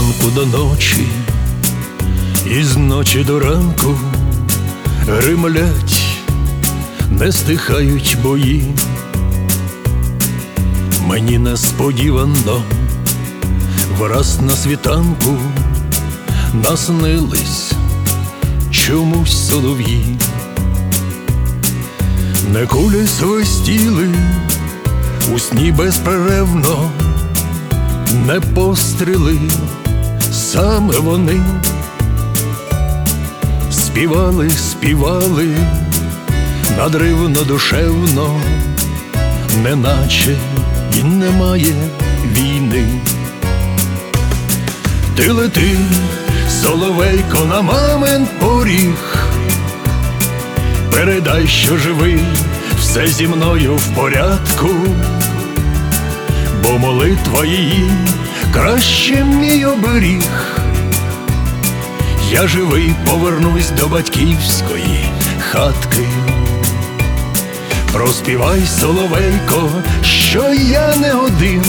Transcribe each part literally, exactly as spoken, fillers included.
ранку до ночі, і з ночі до ранку гримлять, не стихають бої. Мені несподівано враз на світанку наснились чомусь солов'ї. Не кулі свистіли у сні безперервно, не постріли, саме вони співали, співали надривно, душевно, неначе і немає війни. Ти лети, соловейко, на мамин поріг, передай, що живий, все зі мною в порядку, бо молитва її краще мій оберіг. Я живий, повернусь до батьківської хатки. Проспівай, соловейко, що я не один,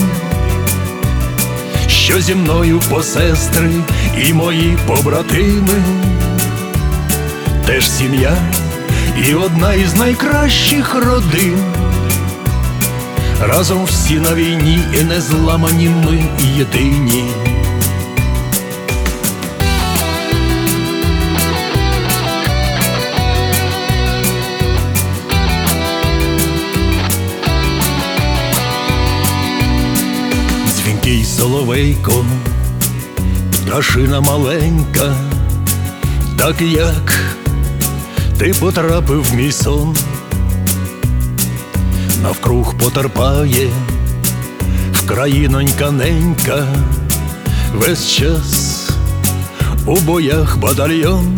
що зі мною посестри і мої побратими, теж сім'я і одна із найкращих родин. Разом всі на війні і не зламані ми єдині. Дзвінкий соловейко, пташина маленька, так як ти потрапив в мій сон. Навкруг потерпає вкраїнонька ненька, весь час у боях батальйон.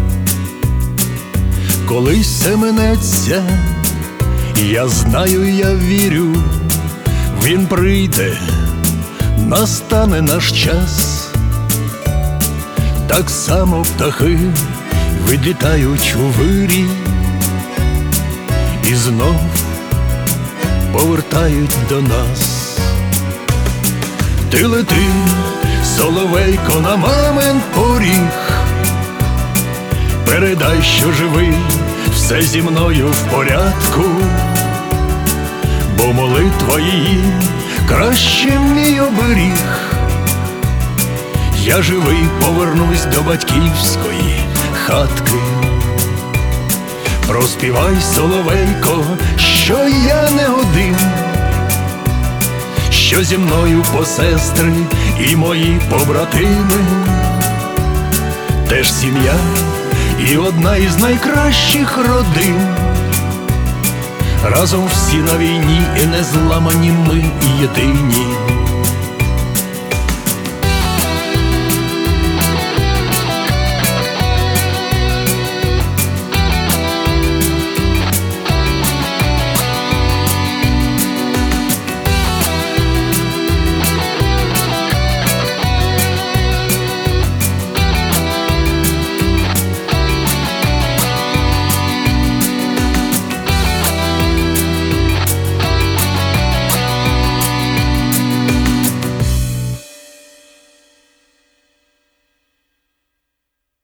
Колись це минеться, я знаю, я вірю, він прийде, настане наш час. Так само птахи відлітають у вирій і знов повертають до нас. Ти лети, соловейко, на мамин поріг, передай, що живий, все зі мною в порядку, бо молитва її краще мій оберіг. Я живий, повернусь до батьківської хатки. Проспівай, соловейко, що я не один, що зі мною посестри і мої побратими, теж сім'я і одна із найкращих родин. Разом всі на війні і не зламані ми єдині.